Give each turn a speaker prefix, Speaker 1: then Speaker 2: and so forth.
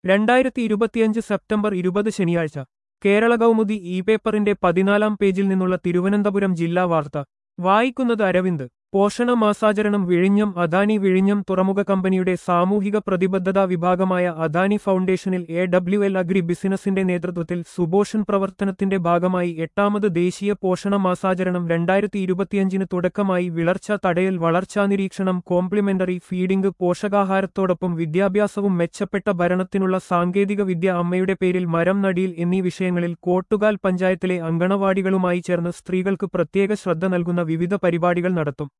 Speaker 1: 2025 September 20 ശനിയാഴ്ച Kerala Kaumudi E പേപ്പറിന്റെ 14-ാം പേജിൽ നിന്നുള്ള തിരുവനന്തപുരം ജില്ലാ വാർത്ത വായിക്കുന്നത് അരവിന്ദ്. പോഷണ മാസാചരണം വിഴിഞ്ഞം. അദാനി വിഴിഞ്ഞം തുറമുഖ കമ്പനിയുടെ സാമൂഹിക പ്രതിബദ്ധതാ വിഭാഗമായ അദാനി ഫൗണ്ടേഷനിൽ AWL അഗ്രി ബിസിനസിന്റെ നേതൃത്വത്തിൽ സുപോഷൺ പ്രവർത്തനത്തിന്റെ ഭാഗമായി 8ാമത് ദേശീയ പോഷണ മാസാചരണം 2025 തുടക്കമായി. വിളർച്ച തടയൽ, വളർച്ചാ നിരീക്ഷണം, കോംപ്ലിമെന്ററി ഫീഡിംഗ്, പോഷകാഹാരത്തോടൊപ്പം വിദ്യാഭ്യാസവും മെച്ചപ്പെട്ട ഭരണത്തിനുള്ള സാങ്കേതിക വിദ്യ, അമ്മയുടെ പേരിൽ മരം നടീൽ എന്നീ വിഷയങ്ങളിൽ കോട്ടുകാൽ പഞ്ചായത്തിലെ അങ്കണവാടികളുമായി ചേർന്ന് സ്ത്രീകൾക്ക് പ്രത്യേക ശ്രദ്ധ നൽകുന്ന വിവിധ പരിപാടികൾ നടത്തും.